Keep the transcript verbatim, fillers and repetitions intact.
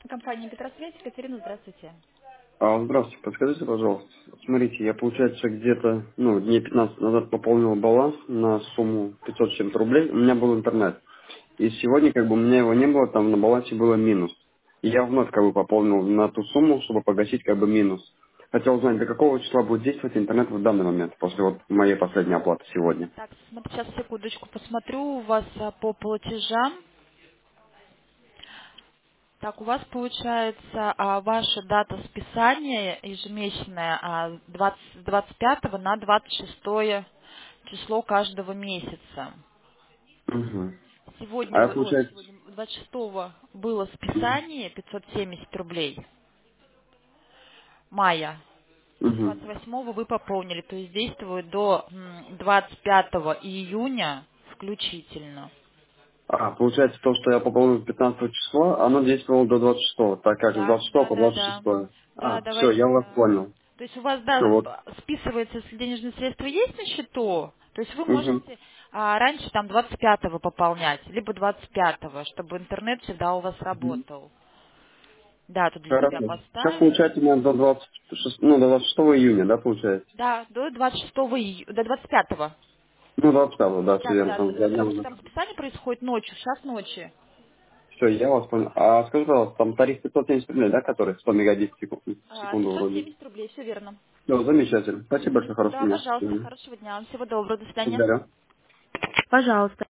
Компания Петросвет. Екатерина, здравствуйте. А, здравствуйте, подскажите, пожалуйста. Смотрите, я, получается, где-то, ну, дней пятнадцать назад пополнил баланс на сумму пятьсот с чем-то рублей. У меня был интернет. И сегодня, как бы, у меня его не было, там на балансе было минус. И я вновь, как бы, пополнил на ту сумму, чтобы погасить, как бы, минус. Хотел узнать, до какого числа будет действовать интернет в данный момент, после вот моей последней оплаты сегодня. Так, смотри, сейчас секундочку посмотрю у вас а, по платежам. Так, у вас получается а, ваша дата списания ежемесячная а, двадцать, с двадцать пятого на двадцать шестое число каждого месяца. Угу. Сегодня, А я, вы- ой, получается... сегодня двадцать шестого было Угу. списание пятьсот семьдесят рублей мая. И Угу. двадцать восьмого вы пополнили, то есть действует до м, двадцать пятого июня включительно. А, получается, то, что я пополнил пятнадцатого числа, оно действовало до двадцать шестого, так как с Да, двадцать шестого да, по да, двадцать да. шестое. Да, А, все, давайте, я вас да. понял. То есть у вас, Все, да, вот. сп- списывается, если денежные средства есть на счету, то есть вы Угу. можете а, раньше там двадцать пятого пополнять, либо двадцать пятого, чтобы интернет всегда у вас Мгм. работал. Дату для себя Хорошо. Сейчас поставили. получается у меня до двадцать шестого, ну, до двадцать шестого июня, да, получается? Да, до двадцать шестого июня, до двадцать пятого. Ну, двадцать пятого, да, все Да, да, верно, да, там д- два дня потому что уже. там списание происходит ночью, сейчас ночи. Все, я вас понял. А скажи, пожалуйста, там тариф пятьсот семьдесят рублей, да, который сто мегабит в секу- в А, секунду пятьсот вроде? семьдесят рублей, все верно. Все, замечательно. Спасибо Мгм. большое, хорошего Да, дня. пожалуйста, Мгм. хорошего дня, всего доброго, до свидания. Благодарю. Пожалуйста.